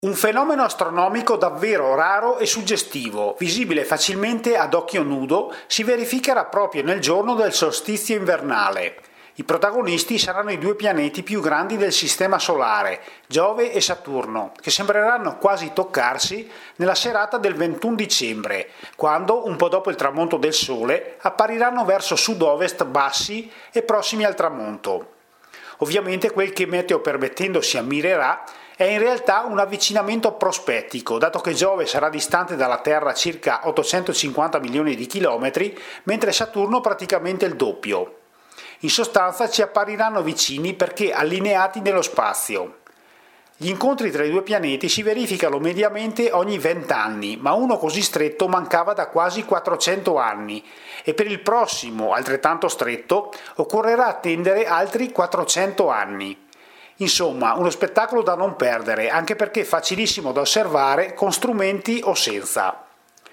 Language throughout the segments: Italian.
Un fenomeno astronomico davvero raro e suggestivo, visibile facilmente ad occhio nudo, si verificherà proprio nel giorno del solstizio invernale. I protagonisti saranno i due pianeti più grandi del Sistema Solare, Giove e Saturno, che sembreranno quasi toccarsi nella serata del 21 dicembre, quando, un po' dopo il tramonto del Sole, appariranno verso sud-ovest bassi e prossimi al tramonto. Ovviamente quel che meteo permettendo si ammirerà è in realtà un avvicinamento prospettico, dato che Giove sarà distante dalla Terra circa 850 milioni di chilometri, mentre Saturno praticamente il doppio. In sostanza ci appariranno vicini perché allineati nello spazio. Gli incontri tra i due pianeti si verificano mediamente ogni 20 anni, ma uno così stretto mancava da quasi 400 anni e per il prossimo, altrettanto stretto, occorrerà attendere altri 400 anni. Insomma, uno spettacolo da non perdere, anche perché facilissimo da osservare con strumenti o senza.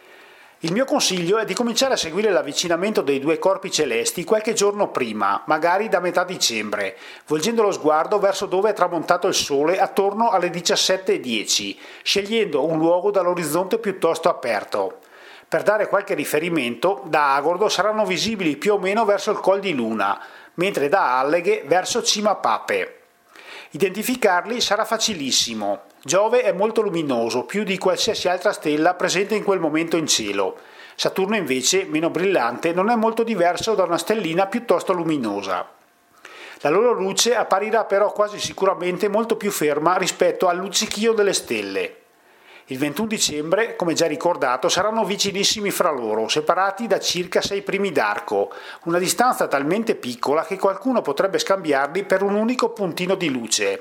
Il mio consiglio è di cominciare a seguire l'avvicinamento dei due corpi celesti qualche giorno prima, magari da metà dicembre, volgendo lo sguardo verso dove è tramontato il Sole attorno alle 17:10, scegliendo un luogo dall'orizzonte piuttosto aperto. Per dare qualche riferimento, da Agordo saranno visibili più o meno verso il Col di Luna, mentre da Alleghe verso Cima Pape. Identificarli sarà facilissimo. Giove è molto luminoso, più di qualsiasi altra stella presente in quel momento in cielo. Saturno invece, meno brillante, non è molto diverso da una stellina piuttosto luminosa. La loro luce apparirà però quasi sicuramente molto più ferma rispetto al luccichio delle stelle. Il 21 dicembre, come già ricordato, saranno vicinissimi fra loro, separati da circa 6 primi d'arco, una distanza talmente piccola che qualcuno potrebbe scambiarli per un unico puntino di luce.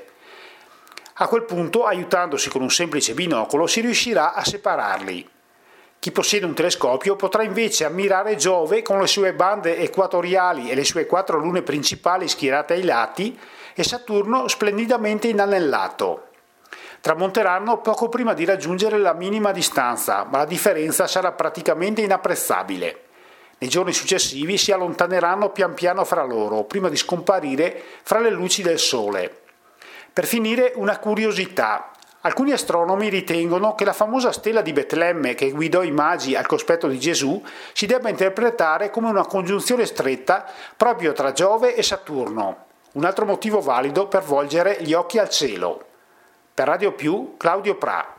A quel punto, aiutandosi con un semplice binocolo, si riuscirà a separarli. Chi possiede un telescopio potrà invece ammirare Giove con le sue bande equatoriali e le sue 4 lune principali schierate ai lati e Saturno splendidamente inanellato. Tramonteranno poco prima di raggiungere la minima distanza, ma la differenza sarà praticamente inapprezzabile. Nei giorni successivi si allontaneranno pian piano fra loro, prima di scomparire fra le luci del Sole. Per finire, una curiosità. Alcuni astronomi ritengono che la famosa stella di Betlemme che guidò i magi al cospetto di Gesù si debba interpretare come una congiunzione stretta proprio tra Giove e Saturno, un altro motivo valido per volgere gli occhi al cielo. Per Radio Più, Claudio Pra.